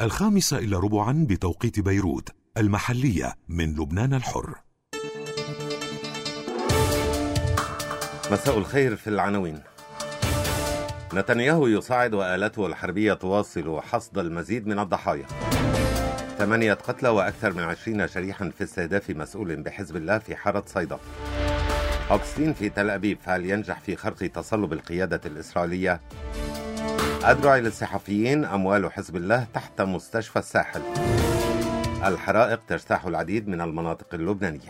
5:15 بتوقيت بيروت المحلية من لبنان الحر. مساء الخير. في العناوين: نتنياهو يصعد وآلاته الحربية تواصل حصد المزيد من الضحايا. 8 قتلى وأكثر من 20 جريحا في استهداف مسؤول بحزب الله في حارة صيدا. هوكستين في تل أبيب، فهل ينجح في خرق تصلب القيادة الإسرائيلية؟ أدرع للصحفيين، أموال حزب الله تحت مستشفى الساحل. الحرائق تجتاح العديد من المناطق اللبنانية.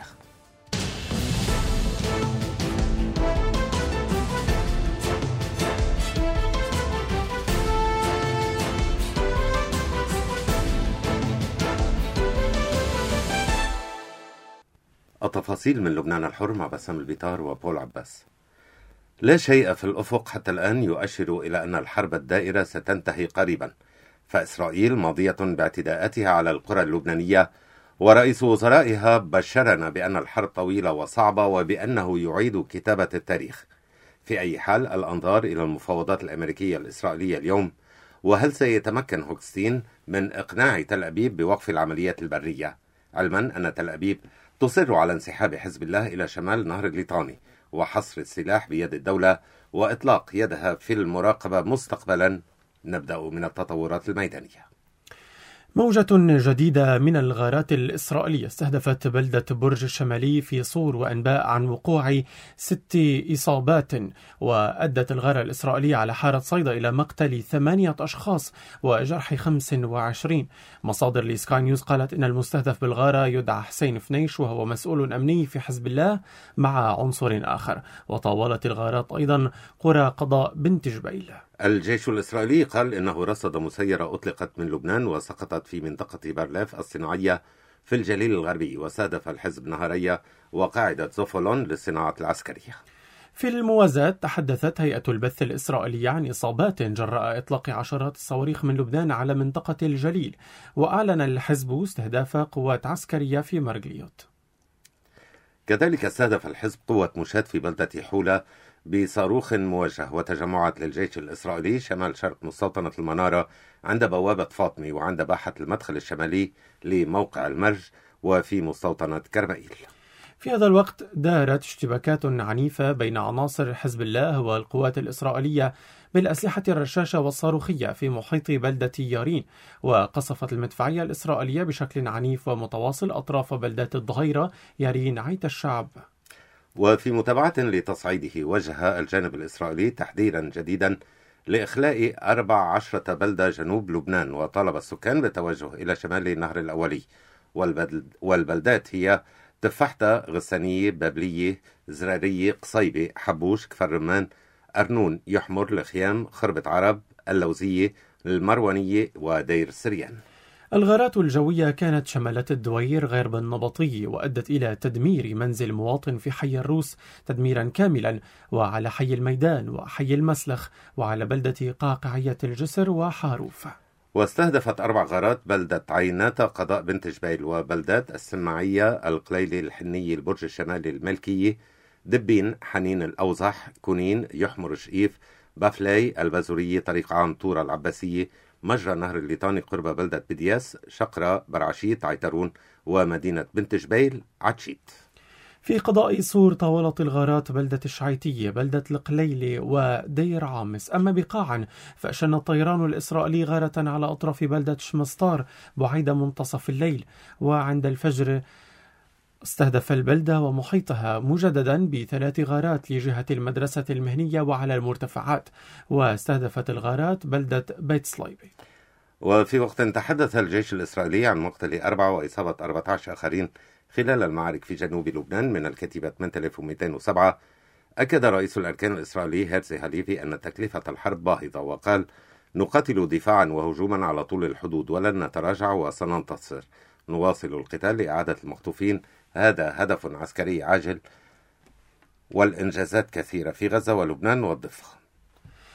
التفاصيل من لبنان الحر مع بسام البيطار وبول عباس. لا شيء في الأفق حتى الآن يؤشر إلى أن الحرب الدائرة ستنتهي قريبا، فإسرائيل ماضية باعتداءاتها على القرى اللبنانية، ورئيس وزرائها بشرنا بأن الحرب طويلة وصعبة وبأنه يعيد كتابة التاريخ. في أي حال، الأنظار إلى المفاوضات الأمريكية الإسرائيلية اليوم، وهل سيتمكن هوكستين من إقناع تل أبيب بوقف العمليات البرية، علما أن تل أبيب تصر على انسحاب حزب الله إلى شمال نهر الليطاني وحصر السلاح بيد الدولة وإطلاق يدها في المراقبة مستقبلا. نبدأ من التطورات الميدانية. موجة جديدة من الغارات الإسرائيلية استهدفت بلدة برج الشمالي في صور وأنباء عن وقوع 6 إصابات، وأدت الغارة الإسرائيلية على حارة صيدا إلى مقتل 8 أشخاص وجرح 25. مصادر لسكاي نيوز قالت إن المستهدف بالغارة يدعى حسين فنيش، وهو مسؤول أمني في حزب الله مع عنصر آخر. وطاولت الغارات أيضا قرى قضاء بنت جبيل. الجيش الإسرائيلي قال إنه رصد مسيرة أطلقت من لبنان وسقطت في منطقة بارليف الصناعية في الجليل الغربي، وسادف الحزب نهارية وقاعدة زوفولون للصناعة العسكرية. في الموازاة، تحدثت هيئة البث الإسرائيلية عن إصابات جراء إطلاق عشرات الصواريخ من لبنان على منطقة الجليل، وأعلن الحزب استهداف قوات عسكرية في مرغليوت. كذلك استهدف الحزب قوة مشاة في بلدة حولة بصاروخ موجه، وتجمعات للجيش الإسرائيلي شمال شرق مستوطنة المنارة عند بوابة فاطمي وعند باحة المدخل الشمالي لموقع المرج وفي مستوطنة كرمائيل. في هذا الوقت دارت اشتباكات عنيفة بين عناصر حزب الله والقوات الإسرائيلية بالأسلحة الرشاشة والصاروخية في محيط بلدة يارين، وقصفت المدفعية الإسرائيلية بشكل عنيف ومتواصل أطراف بلدات الظهيرة، يارين، عيت الشعب. وفي متابعة لتصعيده، وجه الجانب الإسرائيلي تحذيرا جديدا لإخلاء 14 بلدة جنوب لبنان، وطالب السكان بالتوجه إلى شمال النهر الأولي. والبلدات هي تفاحتة، غسانية، بابلية، زرارية، قصيبة، حبوش، كفر رمان، أرنون، يحمر، الخيام، خربة عرب، اللوزية، المروانية، ودير سريان. الغارات الجوية كانت شملت الدوير غرب النبطي، وأدت إلى تدمير منزل مواطن في حي الروس تدميرا كاملا، وعلى حي الميدان وحي المسلخ، وعلى بلدة قاقعية الجسر وحاروف. واستهدفت 4 غارات بلدة عينات قضاء بنت جبيل، وبلدات السماعية، القليلي، الحنية، البرج الشمالي، الملكية، دبين، حنين الأوزح، كونين، يحمر، شقيف، بافلاي، البازورية، طريق عام طورة العباسية، مجرى نهر الليطاني قرب بلدة بدياس، شقرة، برعشيت، عيترون، ومدينة بنت جبيل، عتشيت. في قضاء صور طاولت الغارات بلدة الشعيتية، بلدة القليلي، ودير عامس. أما بقاعا، فأشن الطيران الإسرائيلي غارة على أطراف بلدة شمستار بعيد منتصف الليل، وعند الفجر استهدف البلدة ومحيطها مجددا ب3 غارات لجهة المدرسة المهنية وعلى المرتفعات، واستهدفت الغارات بلدة بيت صليبي. وفي وقت تحدث الجيش الإسرائيلي عن مقتل 4 وإصابة 14 آخرين خلال المعارك في جنوب لبنان من الكتيبة 8207، أكد رئيس الأركان الإسرائيلي هيرزي هاليفي أن تكلفة الحرب باهظة، وقال: نقاتل دفاعا وهجوما على طول الحدود ولن نتراجع وسننتصر، نواصل القتال لإعادة المخطوفين، هذا هدف عسكري عاجل، والإنجازات كثيرة في غزة ولبنان والضفة.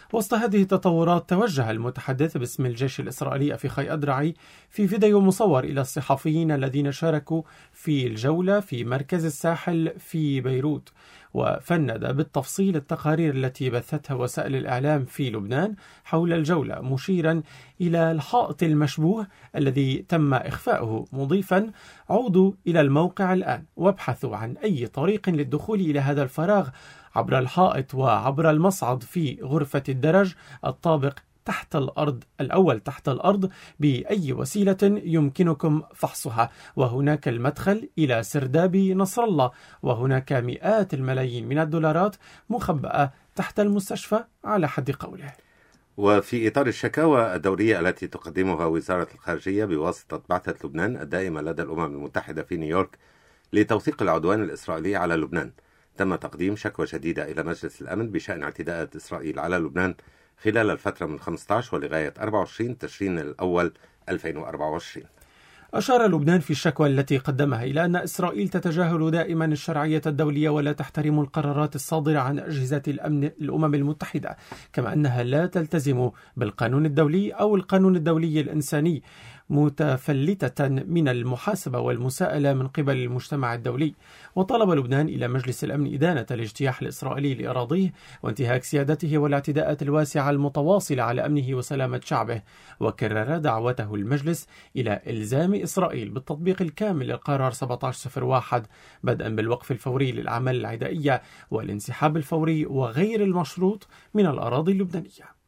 وسط هذه التطورات توجه المتحدث باسم الجيش الإسرائيلي أفيخاي أدرعي في فيديو مصور إلى الصحفيين الذين شاركوا في الجولة في مركز الساحل في بيروت، وفند بالتفصيل التقارير التي بثتها وسائل الإعلام في لبنان حول الجولة، مشيرا إلى الحائط المشبوه الذي تم إخفاؤه، مضيفا: عودوا إلى الموقع الآن وابحثوا عن أي طريق للدخول إلى هذا الفراغ عبر الحائط وعبر المصعد في غرفة الدرج الطابق تحت الأرض الأول تحت الأرض بأي وسيلة يمكنكم فحصها، وهناك المدخل إلى سرداب نصر الله، وهناك مئات الملايين من الدولارات مخبأة تحت المستشفى على حد قوله. وفي إطار الشكاوى الدورية التي تقدمها وزارة الخارجية بواسطة بعثة لبنان الدائمة لدى الأمم المتحدة في نيويورك لتوثيق العدوان الإسرائيلي على لبنان، تم تقديم شكوى جديدة إلى مجلس الأمن بشأن اعتداءات إسرائيل على لبنان خلال الفترة من 15 ولغاية 24 تشرين الأول 2024. أشار لبنان في الشكوى التي قدمها إلى أن إسرائيل تتجاهل دائما الشرعية الدولية ولا تحترم القرارات الصادرة عن أجهزة الأمم المتحدة، كما أنها لا تلتزم بالقانون الدولي أو القانون الدولي الإنساني، متفلتة من المحاسبة والمساءلة من قبل المجتمع الدولي. وطلب لبنان إلى مجلس الأمن إدانة الاجتياح الإسرائيلي لأراضيه وانتهاك سيادته والاعتداءات الواسعة المتواصلة على أمنه وسلامة شعبه، وكرر دعوته المجلس إلى إلزام إسرائيل بالتطبيق الكامل للقرار 1701 بدءا بالوقف الفوري للأعمال العدائية والانسحاب الفوري وغير المشروط من الأراضي اللبنانية.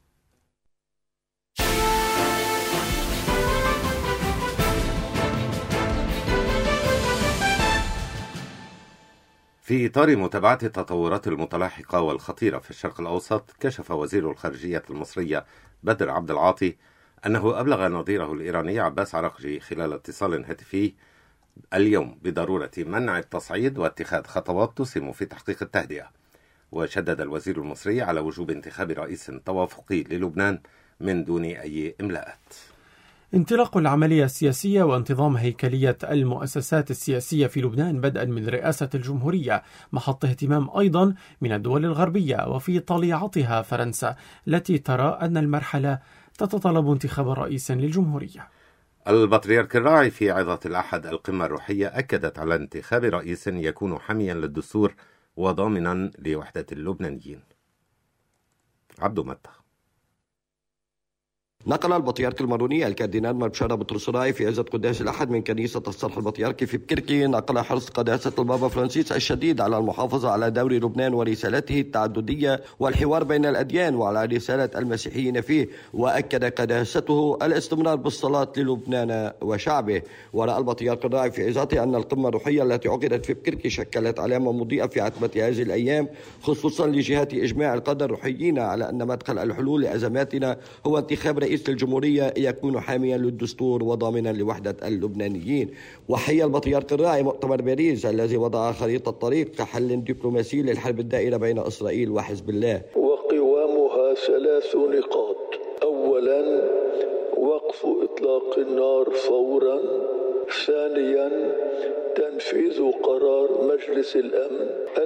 في إطار متابعة التطورات المتلاحقة والخطيرة في الشرق الأوسط، كشف وزير الخارجية المصرية بدر عبد العاطي أنه أبلغ نظيره الإيراني عباس عراقجي خلال اتصال هاتفي اليوم بضرورة منع التصعيد واتخاذ خطوات تسهم في تحقيق التهدئة. وشدد الوزير المصري على وجوب انتخاب رئيس توافقي للبنان من دون أي إملاءات. انطلاق العملية السياسية وانتظام هيكلية المؤسسات السياسية في لبنان بدءا من رئاسة الجمهورية محط اهتمام أيضا من الدول الغربية، وفي طليعتها فرنسا التي ترى أن المرحلة تتطلب انتخاب رئيس للجمهورية. البطريرك الراعي في عظة الأحد القمة الروحية أكدت على انتخاب رئيس يكون حاميا للدستور وضامنا لوحدة اللبنانيين. عبدو متى. نقل البطريرك الماروني الكاردينال مارشال بطرس الراعي في عزة قداس الأحد من كنيسة الصرح البطريركي في بكركي نقل حرص قداسة البابا فرانسيس الشديد على المحافظة على دور لبنان ورسالته التعددية والحوار بين الأديان وعلى رسالة المسيحيين فيه، وأكد قداسته الاستمرار بالصلاة للبنان وشعبه. ورأى البطريرك الراعي في عظته أن القمة الروحية التي عقدت في بكركي شكلت علامة مضيئة في عتمة هذه الأيام، خصوصا لجهات إجماع القادة الروحيين على أن مدخل الحلول لأزماتنا هو انتخاب رئيس الجمهورية يكون حاميا للدستور وضامنا لوحدة اللبنانيين. وحيا البطريرك الراعي مؤتمر باريس الذي وضع خريطة طريق كحل دبلوماسي للحرب الدائرة بين إسرائيل وحزب الله، وقوامها 3 نقاط. أولا، وقف إطلاق النار فورا. ثانيا، تنفيذ قرار مجلس الأمن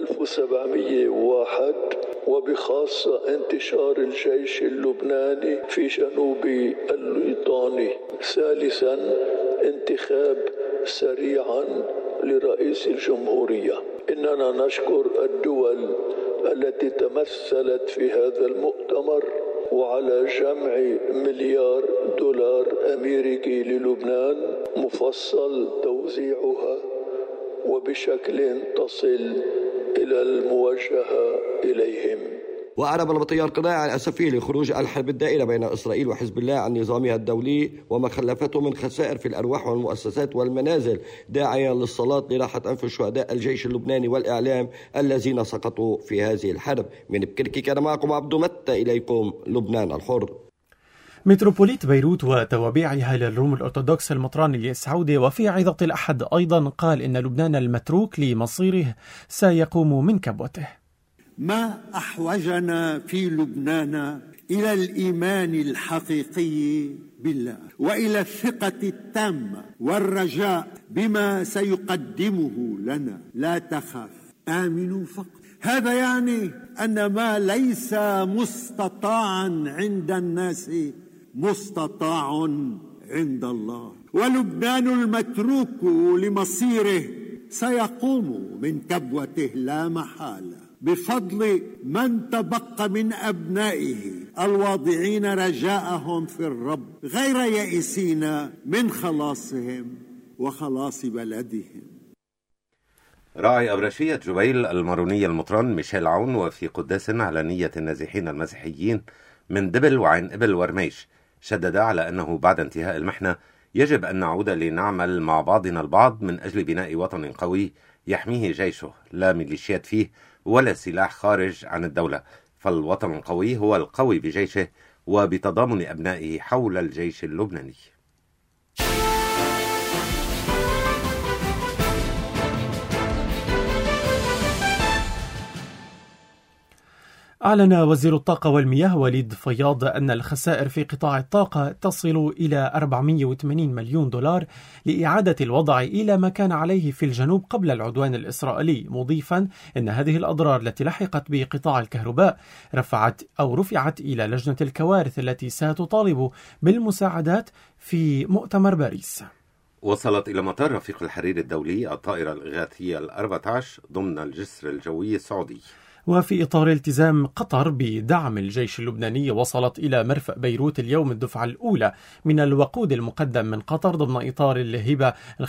1701 وبخاصة انتشار الجيش اللبناني في جنوب الليطاني. ثالثا، انتخاب سريعا لرئيس الجمهورية. إننا نشكر الدول التي تمثلت في هذا المؤتمر وعلى جمع $1,000,000,000 أمريكي للبنان مفصل توزيعها وبشكل تصل إلى الموجهة إليهم. وأعرب البطريرك الراعي عن أسفه لخروج الحرب الدائرة بين إسرائيل وحزب الله عن نظامها الدولي وما خلفته من خسائر في الأرواح والمؤسسات والمنازل، داعيا للصلاة لراحة أنفس شهداء الجيش اللبناني والإعلام الذين سقطوا في هذه الحرب. من بكركي كان معكم عبدو متى، إليكم لبنان الحر. متروبوليت بيروت وتوابعها للروم الأرثوذكس المطران الياس عودة وفي عظة الأحد أيضا قال إن لبنان المتروك لمصيره سيقوم من كبوته. ما أحوجنا في لبنان إلى الإيمان الحقيقي بالله وإلى الثقة التامة والرجاء بما سيقدمه لنا. لا تخف، آمنوا فقط. هذا يعني أن ما ليس مستطاعا عند الناس مستطاع عند الله، ولبنان المتروك لمصيره سيقوم من كبوته لا محالة بفضل من تبقى من أبنائه الواضعين رجاءهم في الرب غير يائسين من خلاصهم وخلاص بلدهم. راعي أبرشية جبيل المارونية المطران ميشيل عون وفي قداس على نية النازحين المسيحيين من دبل وعين إبل ورميش شدد على أنه بعد انتهاء المحنة يجب أن نعود لنعمل مع بعضنا البعض من أجل بناء وطن قوي يحميه جيشه، لا ميليشيات فيه ولا سلاح خارج عن الدولة، فالوطن القوي هو القوي بجيشه وبتضامن أبنائه حول الجيش اللبناني. أعلن وزير الطاقة والمياه وليد فياض أن الخسائر في قطاع الطاقة تصل إلى 480 مليون دولار لإعادة الوضع إلى ما كان عليه في الجنوب قبل العدوان الإسرائيلي، مضيفا أن هذه الأضرار التي لحقت بقطاع الكهرباء رفعت إلى لجنة الكوارث التي ستطالب بالمساعدات في مؤتمر باريس. وصلت إلى مطار رفيق الحرير الدولي الطائرة الإغاثية ال14 ضمن الجسر الجوي السعودي. وفي إطار التزام قطر بدعم الجيش اللبناني، وصلت إلى مرفأ بيروت اليوم الدفعة الأولى من الوقود المقدم من قطر ضمن إطار الهبة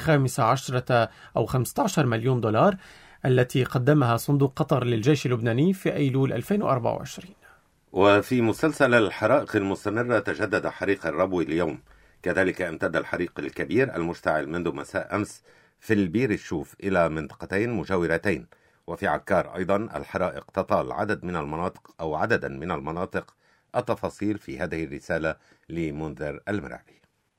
15 مليون دولار التي قدمها صندوق قطر للجيش اللبناني في أيلول 2024. وفي مسلسل الحرائق المستمرة تجدد حريق الربوي اليوم، كذلك امتد الحريق الكبير المشتعل منذ مساء أمس في البير الشوف إلى منطقتين مجاورتين. وفي عكار أيضا الحرائق تطال عددا من المناطق. التفاصيل في هذه الرسالة لمنذر المرعبي.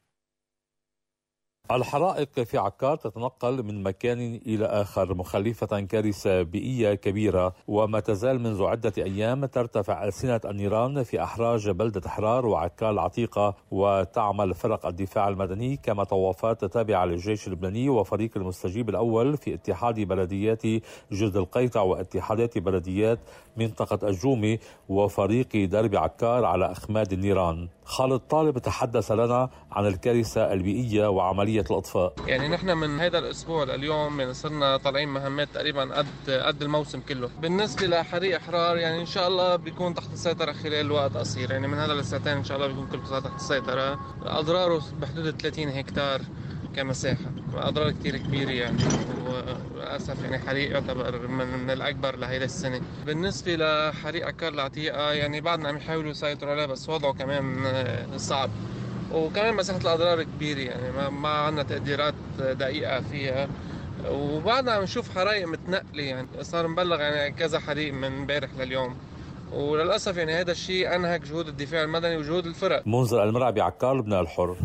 الحرائق في عكار تتنقل من مكان إلى آخر مخلفة كارثة بيئية كبيرة، وما تزال منذ عدة أيام ترتفع ألسنة النيران في أحراج بلدة حرار وعكار العتيقة، وتعمل فرق الدفاع المدني كما طوافات تابعة للجيش اللبناني وفريق المستجيب الأول في اتحاد بلديات جد القيطع واتحادات بلديات منطقة الجومي وفريق درب عكار على أخماد النيران. خالد طالب تحدث لنا عن الكارثة البيئية وعملية الإطفاء. يعني نحن من هذا الأسبوع لليوم صرنا طالعين مهمات تقريبا قد الموسم كله. بالنسبة لحريق حرار يعني إن شاء الله بيكون تحت السيطرة خلال وقت قصير، يعني من هذا لساعتين إن شاء الله بيكون كل قطاع تحت السيطرة. أضراره بحدود 30 هكتار كمساحة، أضرار كتير كبيرة يعني، وللأسف يعني حريق يعتبر من الأكبر لهيدا السنة. بالنسبة لحريق عكار العتيقة يعني بعدنا عم يحاولوا يسيطروا عليه، بس وضعه كمان صعب، وكمان مساحة الأضرار كبيرة يعني ما عندنا تقديرات دقيقة فيها، وبعدنا عم نشوف حرائق متنقلة يعني صار مبلغ يعني كذا حريق من امبارح لليوم، وللأسف يعني هذا الشيء أنهك جهود الدفاع المدني وجهود الفرق. منذر المرعبي عكار لبنان الحر.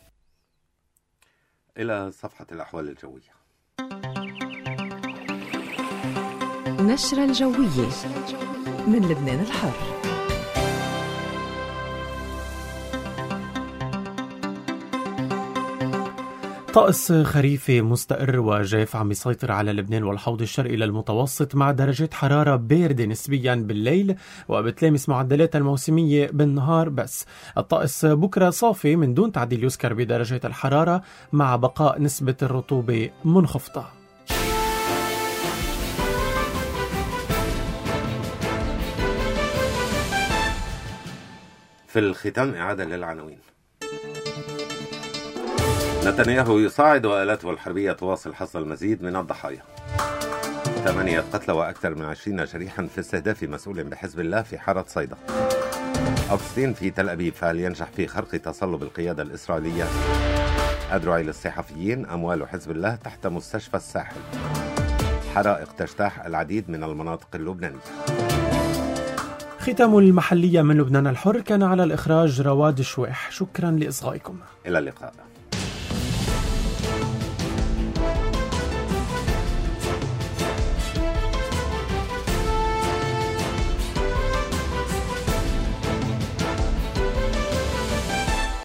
إلى صفحة الأحوال الجوية. نشرة الجوية من لبنان الحر. طقس خريفي مستقر وجاف عم يسيطر على لبنان والحوض الشرقي للمتوسط مع درجة حرارة باردة نسبيا بالليل وبتلامس معدلات الموسمية بالنهار بس. الطقس بكرة صافي من دون تعديل يذكر بدرجة الحرارة مع بقاء نسبة الرطوبة منخفضة. في الختام إعادة للعناوين. نتنياهو يصاعد وآلاته الحربية تواصل حصد المزيد من الضحايا. 8 قتلى وأكثر من 20 جريحا في استهداف مسؤول بحزب الله في حارة صيدا. أوغسطين في تل أبيب فهل ينجح في خرق تصلب القيادة الإسرائيلية؟ أدعي للصحفيين أموال حزب الله تحت مستشفى الساحل. حرائق تجتاح العديد من المناطق اللبنانية. ختام المحلية من لبنان الحر كان على الإخراج رواد شويح. شكرا لإصغائكم. إلى اللقاء.